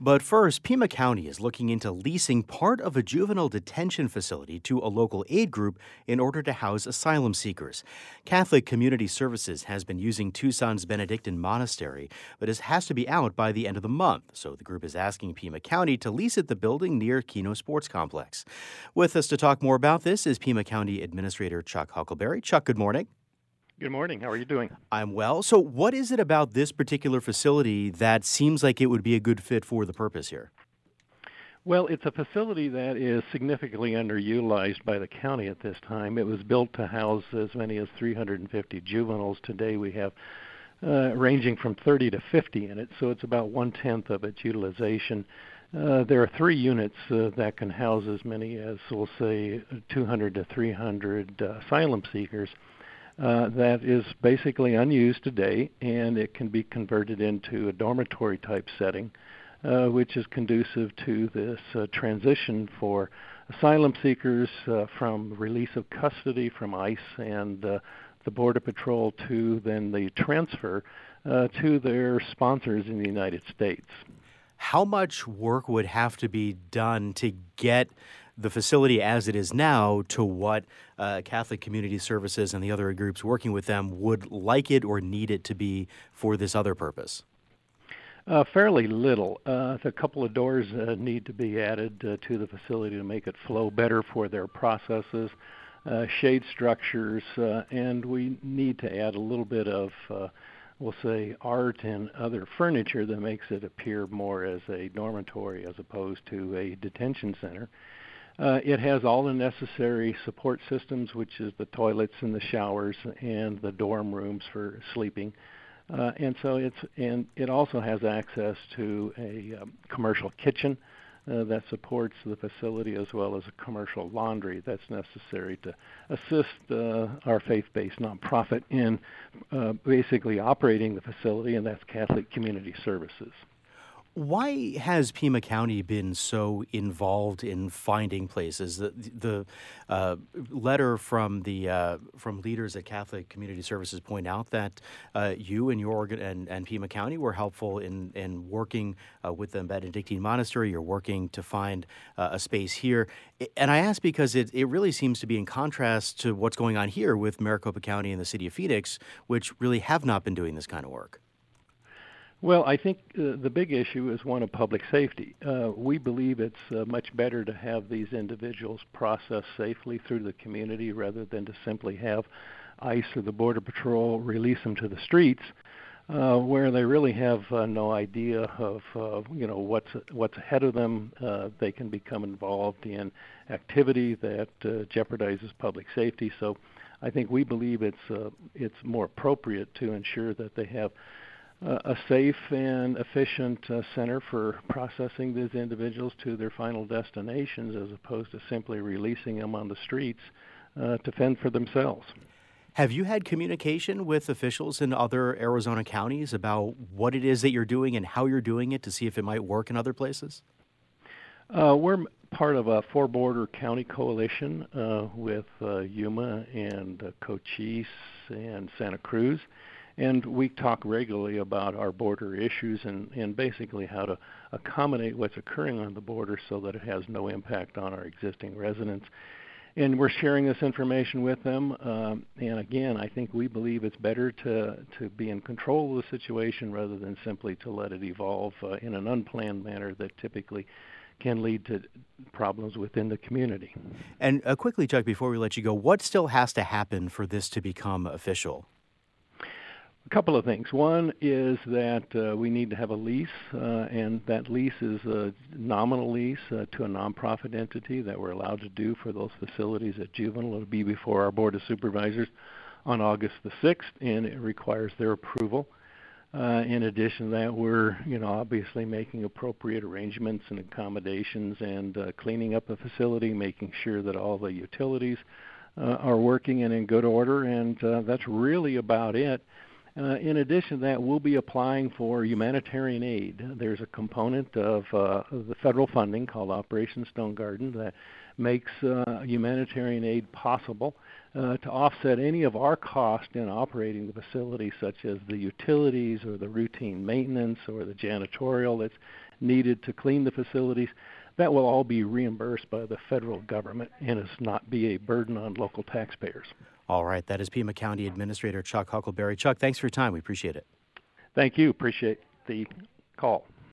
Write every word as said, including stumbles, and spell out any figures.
But first, Pima County is looking into leasing part of a juvenile detention facility to a local aid group in order to house asylum seekers. Catholic Community Services has been using Tucson's Benedictine Monastery, but it has to be out by the end of the month. So the group is asking Pima County to lease it the building near Keno Sports Complex. With us to talk more about this is Pima County Administrator Chuck Huckleberry. Chuck, good morning. Good morning. How are you doing? I'm well. So what is it about this particular facility that seems like it would be a good fit for the purpose here? Well, it's a facility that is significantly underutilized by the county at this time. It was built to house as many as three hundred fifty juveniles. Today we have uh, ranging from thirty to fifty in it, so it's about one-tenth of its utilization. Uh, there are three units uh, that can house as many as, we'll say, two hundred to three hundred uh, asylum seekers. Uh, that is basically unused today, and it can be converted into a dormitory-type setting, uh, which is conducive to this uh, transition for asylum seekers uh, from release of custody from ICE and uh, the Border Patrol to then the transfer uh, to their sponsors in the United States. How much work would have to be done to get the facility as it is now to what uh, Catholic Community Services and the other groups working with them would like it or need it to be for this other purpose? Uh, fairly little. Uh, a couple of doors uh, need to be added uh, to the facility to make it flow better for their processes, uh, shade structures, uh, and we need to add a little bit of uh, we'll say art and other furniture that makes it appear more as a dormitory as opposed to a detention center. Uh, it has all the necessary support systems, which is the toilets and the showers and the dorm rooms for sleeping. Uh, and so it's and it also has access to a um, commercial kitchen uh, that supports the facility, as well as a commercial laundry that's necessary to assist uh, our faith-based nonprofit in uh, basically operating the facility, and that's Catholic Community Services. Why has Pima County been so involved in finding places? The, the uh, letter from the uh, from leaders at Catholic Community Services point out that uh, you and your organ and, and Pima County were helpful in in working uh, with the Benedictine Monastery. You're working to find uh, a space here, and I ask because it it really seems to be in contrast to what's going on here with Maricopa County and the city of Phoenix, which really have not been doing this kind of work. Well, I think uh, the big issue is one of public safety. Uh, we believe it's uh, much better to have these individuals processed safely through the community rather than to simply have ICE or the Border Patrol release them to the streets, uh, where they really have uh, no idea of uh, you know what's what's ahead of them. Uh, they can become involved in activity that uh, jeopardizes public safety. So, I think we believe it's uh, it's more appropriate to ensure that they have Uh, a safe and efficient uh, center for processing these individuals to their final destinations, as opposed to simply releasing them on the streets uh, to fend for themselves. Have you had communication with officials in other Arizona counties about what it is that you're doing and how you're doing it to see if it might work in other places? Uh, we're part of a four-border county coalition uh, with uh, Yuma and uh, Cochise and Santa Cruz. And we talk regularly about our border issues and, and basically how to accommodate what's occurring on the border so that it has no impact on our existing residents. And we're sharing this information with them. Um, and again, I think we believe it's better to, to be in control of the situation rather than simply to let it evolve uh, in an unplanned manner that typically can lead to problems within the community. And uh, quickly, Chuck, before we let you go, what still has to happen for this to become official? A couple of things. One is that uh, we need to have a lease, uh, and that lease is a nominal lease uh, to a nonprofit entity that we're allowed to do for those facilities at Juvenile. It'll be before our Board of Supervisors on August the sixth, and it requires their approval. Uh, in addition to that, we're, you know, obviously making appropriate arrangements and accommodations and uh, cleaning up the facility, making sure that all the utilities uh, are working and in good order, and uh, that's really about it. Uh, in addition to that, we'll be applying for humanitarian aid. There's a component of, uh, of the federal funding called Operation Stone Garden that makes uh, humanitarian aid possible uh, to offset any of our cost in operating the facility, such as the utilities or the routine maintenance or the janitorial that's needed to clean the facilities, that will all be reimbursed by the federal government and is not be a burden on local taxpayers. All right. That is Pima County Administrator Chuck Huckleberry. Chuck, thanks for your time. We appreciate it. Thank you. Appreciate the call.